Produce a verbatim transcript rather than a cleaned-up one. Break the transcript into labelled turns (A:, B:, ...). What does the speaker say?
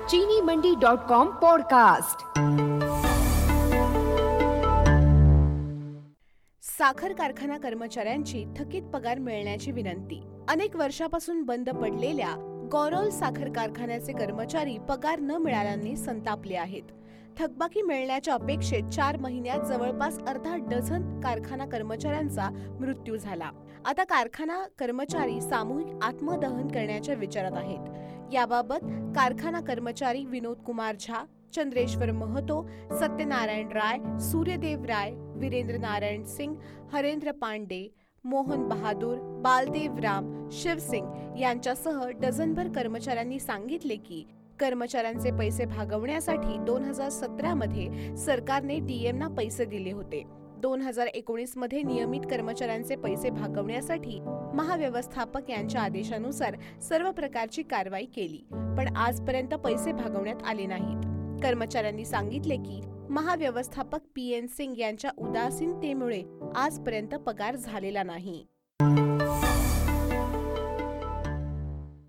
A: चीनी मंडी dot com podcast.
B: साखर कारखाना कर्मचाऱ्यांची थकीत पगार मिळण्याची विनंती। अनेक वर्षापासून बंद पडलेल्या गौरव साखर कारखान्याचे कर्मचारी पगार न मिळाल्याने संतापले आहेत। थकबाकी मिळण्याच्या अपेक्षेत चार महिन्यात जवळपास अर्धा डझन कारखाना कर्मचाऱ्यांचा मृत्यू झाला। आता कारखाना कर्मचारी सामूहिक आत्मदहन करण्याच्या विचारात आहेत। याबाबत कारखाना कर्मचारी विनोद कुमार झा, चंद्रेश्वर महतो, सत्यनारायण राय, सूर्यदेव राय, वीरेंद्र नारायण सिंग, हरेंद्र पांडे, मोहन बहादूर, बालदेव राम, शिवसिंग यांच्यासह डझनभर कर्मचाऱ्यांनी सांगितले की कर्मचाऱ्यांचे पैसे भागवण्यासाठी दोन हजार सतरा मध्ये सरकारने डीएमना पैसे दिले होते। दोन हजार एकोणीस मध्ये नियमित कर्मचाऱ्यांचे पैसे भागवण्यासाठी महाव्यवस्थापक यांच्या आदेशानुसार सर्व प्रकारची कारवाई केली, पण आजपर्यंत पैसे भागवण्यात आले नाहीत। कर्मचाऱ्यांनी सांगितले की महाव्यवस्थापक पी एन सिंग यांच्या उदासीनतेमुळे आजपर्यंत पगार झालेला नाही।